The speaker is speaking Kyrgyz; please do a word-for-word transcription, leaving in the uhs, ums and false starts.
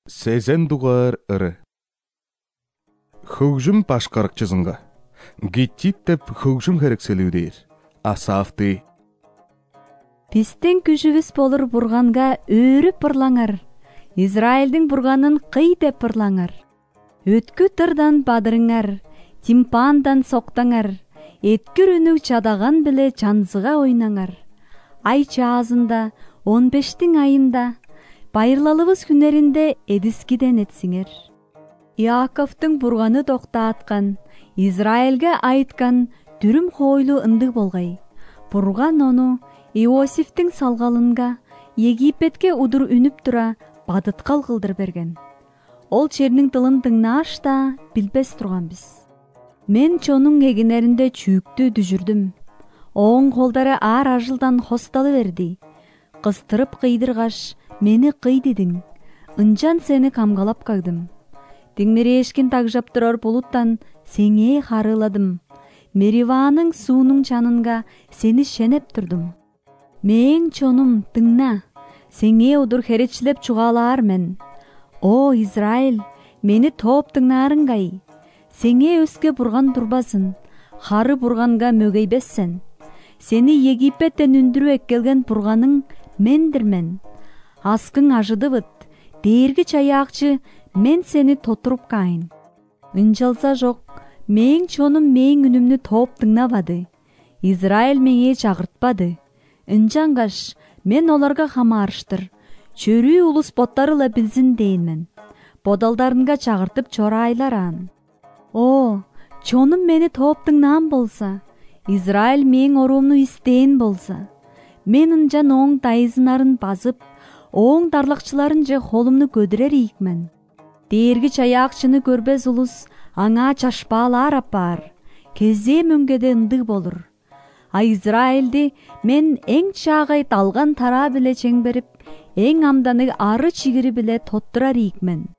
Сезен дугар ыры. Хөгжим башкарыкчызынга. Гиттит деп хөгжим херекселүүдейр. Асафты. Пистен күжүбүз болур бурганга өрүп ырлаңар. Израилдин бурганын кый деп ырлаңар. Өткү тырдан бадырыңар, тимпандан соктаңар. Эткүр үнү чадаган биле чанзыга ойнаңар. Ай чаазында, он бештиң айында, байырлалыбыз күнеринде эдискиден этсиңер. Иаковтың бурганы токтаткан, Израилге айткан дүрүм хойлу ындык болгай. Бурган ону Иосифтин салгалынга, Египетке удур үнүп тура бадыткал кылдыр берген. Ол чернин тылын тыңнаш да билбес турганбыз. Мен чонуң эгинеринде чүүктү дүжүрдүм. Оң колдары ар ажылдан хосталы берди. Кыстырып кыйдыргаш, мени кый дедиң. Ынжан сени камгалап кагдым. Теңмерешкин тагжап турар булуттан сеңе харыладым. Мериванын суунун чанынга сени шенеп турдум. Мээң чонум тыңна, сеңе удур херечилеп чугалаар мен. О, Израиль, мени тооп тыңнаарыңгай. Сеңе өскө бурган турбасын, хары бурганга мөгөйбессен. Сени Египеттен үндүрүп эккелген бурганың мендирмен. Аскың ажыдыбыт, дээрги чаяакчы мен сени тотуруп кайын. Ынчалса жок, мээң чонум мээң үнүмнү тооп тыңнабады. Израиль меңе чагыртпады. Ынчангаш мен оларга хамаарыштыр. Чөрүү улус боттары ла билсин дейинмен. Бодалдарынга чагыртып чорайларан. О, чонум мени тооп тыңнаан болса, Израиль мээң оруумну истейин болса, мен ынжан оң тайызынарын базып, оң дарлакчыларын же холумну көдүрөр ийикмен. Дээрги чаяакчыны көрбес улус аңа чашпаалаар апаар, кезде мөңгеде ындык болур. А Израилди мен эң чаагай талган тараа биле чеңберип, эң амданы ары чигири биле тоттурар ийикмен.